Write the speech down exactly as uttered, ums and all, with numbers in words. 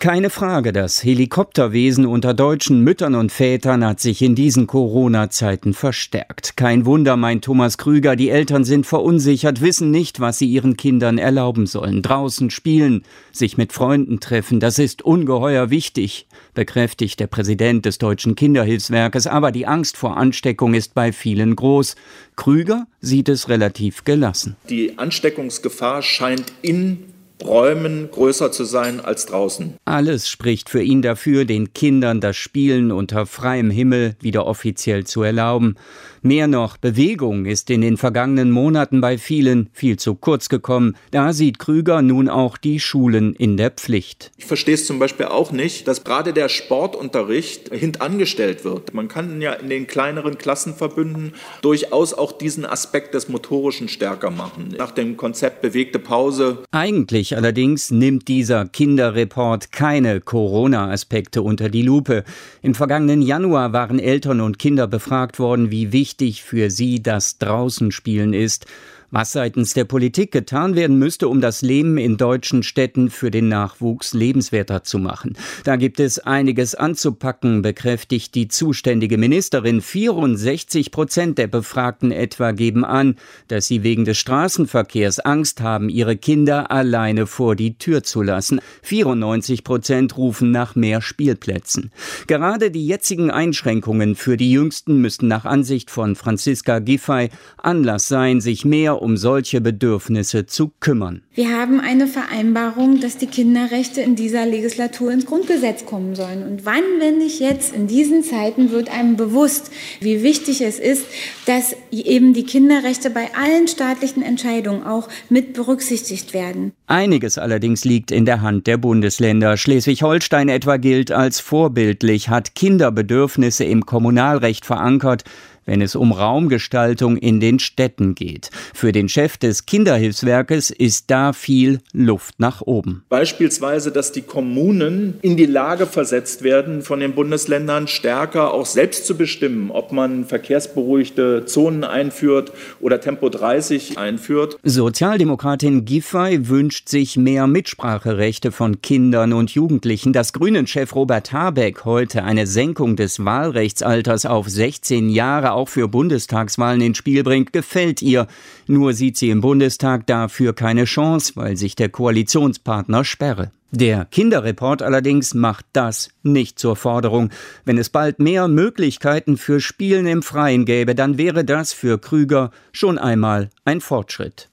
Keine Frage, das Helikopterwesen unter deutschen Müttern und Vätern hat sich in diesen Corona-Zeiten verstärkt. Kein Wunder, meint Thomas Krüger, die Eltern sind verunsichert, wissen nicht, was sie ihren Kindern erlauben sollen. Draußen spielen, sich mit Freunden treffen, das ist ungeheuer wichtig, bekräftigt der Präsident des Deutschen Kinderhilfswerkes. Aber die Angst vor Ansteckung ist bei vielen groß. Krüger sieht es relativ gelassen. Die Ansteckungsgefahr scheint in Räumen größer zu sein als draußen. Alles spricht für ihn dafür, den Kindern das Spielen unter freiem Himmel wieder offiziell zu erlauben. Mehr noch, Bewegung ist in den vergangenen Monaten bei vielen viel zu kurz gekommen. Da sieht Krüger nun auch die Schulen in der Pflicht. Ich verstehe es zum Beispiel auch nicht, dass gerade der Sportunterricht hintangestellt wird. Man kann ja in den kleineren Klassenverbünden durchaus auch diesen Aspekt des Motorischen stärker machen. Nach dem Konzept bewegte Pause. Eigentlich allerdings nimmt dieser Kinderreport keine Corona-Aspekte unter die Lupe. Im vergangenen Januar waren Eltern und Kinder befragt worden, wie wichtig für sie das Draußenspielen ist. Was seitens der Politik getan werden müsste, um das Leben in deutschen Städten für den Nachwuchs lebenswerter zu machen. Da gibt es einiges anzupacken, bekräftigt die zuständige Ministerin. vierundsechzig Prozent der Befragten etwa geben an, dass sie wegen des Straßenverkehrs Angst haben, ihre Kinder alleine vor die Tür zu lassen. vierundneunzig Prozent rufen nach mehr Spielplätzen. Gerade die jetzigen Einschränkungen für die Jüngsten müssten nach Ansicht von Franziska Giffey Anlass sein, sich mehr um solche Bedürfnisse zu kümmern. Wir haben eine Vereinbarung, dass die Kinderrechte in dieser Legislatur ins Grundgesetz kommen sollen. Und wann, wenn nicht jetzt, in diesen Zeiten wird einem bewusst, wie wichtig es ist, dass eben die Kinderrechte bei allen staatlichen Entscheidungen auch mit berücksichtigt werden. Einiges allerdings liegt in der Hand der Bundesländer. Schleswig-Holstein etwa gilt als vorbildlich, hat Kinderbedürfnisse im Kommunalrecht verankert, wenn es um Raumgestaltung in den Städten geht. Für den Chef des Kinderhilfswerkes ist da viel Luft nach oben. Beispielsweise, dass die Kommunen in die Lage versetzt werden, von den Bundesländern stärker auch selbst zu bestimmen, ob man verkehrsberuhigte Zonen einführt oder Tempo dreißig einführt. Sozialdemokratin Giffey wünscht sich mehr Mitspracherechte von Kindern und Jugendlichen. Dass Grünen-Chef Robert Habeck heute eine Senkung des Wahlrechtsalters auf sechzehn Jahre auch für Bundestagswahlen ins Spiel bringt, gefällt ihr. Nur sieht sie im Bundestag dafür keine Chance, weil sich der Koalitionspartner sperre. Der Kinderreport allerdings macht das nicht zur Forderung. Wenn es bald mehr Möglichkeiten für Spielen im Freien gäbe, dann wäre das für Krüger schon einmal ein Fortschritt.